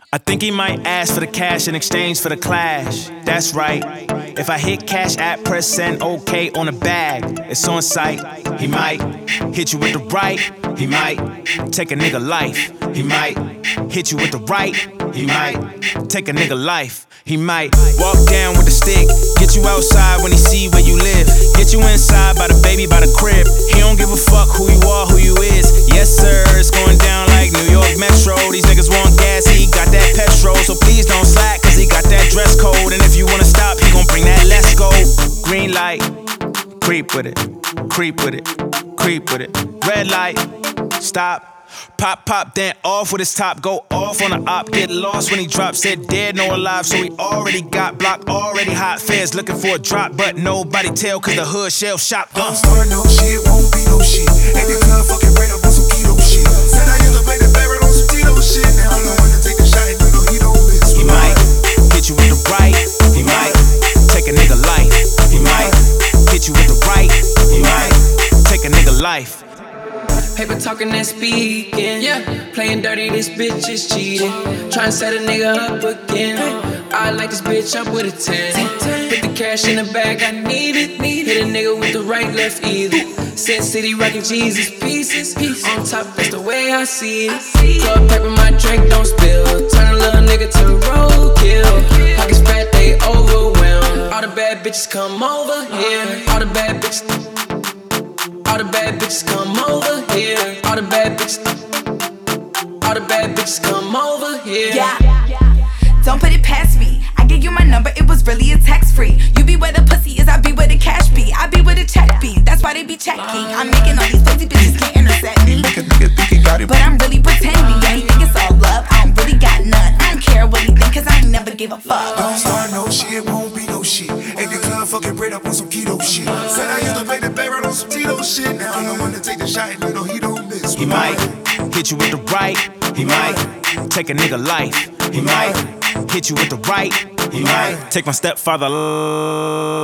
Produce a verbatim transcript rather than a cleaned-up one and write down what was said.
I think he might ask for the cash in exchange for the clash. That's right. If I hit cash app, press send, okay on the bag. It's on site. He might hit you with the right. He might take a nigga life. He might hit you with the right. He might take a nigga life. He might walk down with the stick, get you outside when he see where you live, get you inside by the baby, by the crib. He don't give a fuck who you are, who you is. Yes sir, it's going down like New York Metro. These niggas want gas, he got that petrol. So please don't slack, cause he got that dress code. And if you wanna stop, he gon' bring that let's go. Green light, creep with it, creep with it, creep with it. Red light, stop. Pop, pop, then off with his top. Go off on the op, get lost when he drops. Said dead, no alive, so he already got blocked. Already hot feds looking for a drop, but nobody tell cause the hood shell shop. I'm starting no shit, won't be no shit. Ain't the club fucking right up on some keto shit. Said I used to play the favorite on some Tito shit. Now I'm the one to take the shot and you know he don't miss. He might hit you with the right. He might take a nigga life. He might hit you with the right. He might take a nigga life. Paper talking and speaking, yeah. Playing dirty, this bitch is cheating. Tryna set a nigga up again. I like this bitch up with a ten. Put the cash in the bag, I need it. Hit a nigga with the right, left either. Sin City rockin' Jesus pieces. On top, that's the way I see it. Club paper, my drink don't spill. Turn a little nigga to roadkill. Pockets fat, they overwhelmed. All the bad bitches come over here. All the bad bitches. All the bad bitches come over here. All the bad bitches. All the bad bitches come over here. Yeah, don't put it past me. I gave you my number, it was really a text free. You be where the pussy is, I be where the cash be. I be where the check be, that's why they be checking. I'm making all these pussy bitches can't intercept me. Make a nigga think he got it, but I'm really pretending. Yeah, he think it's all love, I don't really got none. I don't care what he think, cause I ain't never give a fuck. Don't start no shit, won't be no shit. Ain't the club fucking bread up on some keto shit. Said I used to play the favorite on some Tito shit. Now I'm the one to take the shot and you know he don't miss. He might hit you with the right. He might take a nigga life. He might hit you with the right. He might take my stepfather.